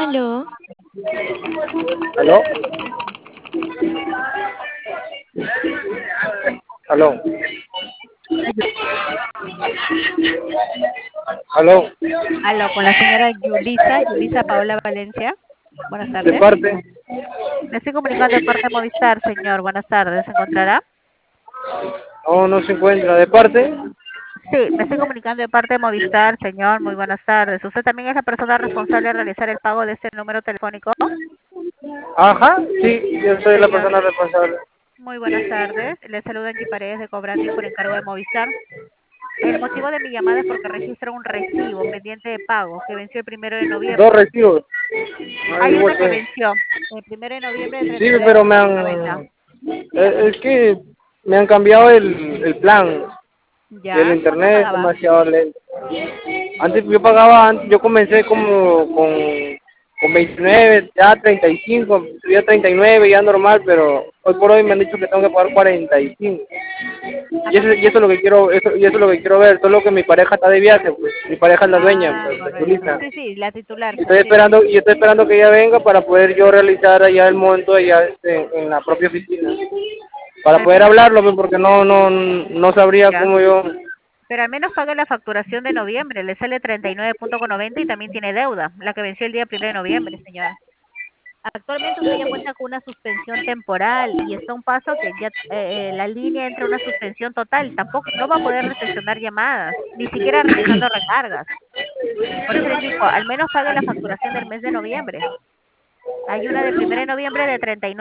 Aló, ¿Aló? ¿Aló? ¿Aló? Aló, con la señora Yulisa Paola Valencia. Buenas ¿De tardes. parte? Me estoy comunicando de parte de Movistar, señor. Buenas tardes. ¿Se encontrará? No, no se encuentra. ¿De parte? Sí, me estoy comunicando de parte de Movistar, señor. Muy buenas tardes. ¿Usted también es la persona responsable de realizar el pago de este número telefónico? Ajá, sí, yo soy la Señor, persona responsable. muy buenas tardes. Le saluda Angie Paredes de Cobrandi por encargo de Movistar. El motivo de mi llamada es porque registra un recibo pendiente de pago que venció el 1 de noviembre. Dos recibos. Ay, Hay uno que vuelve. venció el 1 de noviembre de Sí, treinta y nueve pero me punto han... noventa. Es Dígame. que me han cambiado el plan. Y el ¿Ya? ¿Cuánto internet es pagaba? demasiado lento. Antes yo pagaba, yo comencé como con 29, ya 35, subí a 39, ya normal, pero hoy por hoy me han dicho que tengo que pagar 45. Y eso es lo que quiero, y eso es lo que quiero ver, solo que mi pareja está de viaje, pues, mi pareja es la dueña, Ah, pues, la correcto. Julissa. Sí, sí, la titular, Y sí, así es. estoy esperando que ella venga para poder yo realizar allá el monto allá en la propia oficina. Para Al poder menos, hablarlo, pues, porque no sabría ya. cómo yo. Pero al menos pague la facturación de noviembre. Le sale 39.90 y también tiene deuda, la que venció el día 1 de noviembre, señor. Actualmente usted ya cuenta con una suspensión temporal y está a un paso que ya la línea entra a una suspensión total. Tampoco, no va a poder recepcionar llamadas, ni siquiera realizando recargas. Por eso le indico, al menos pague la facturación del mes de noviembre. Hay una del 1 de noviembre de 39.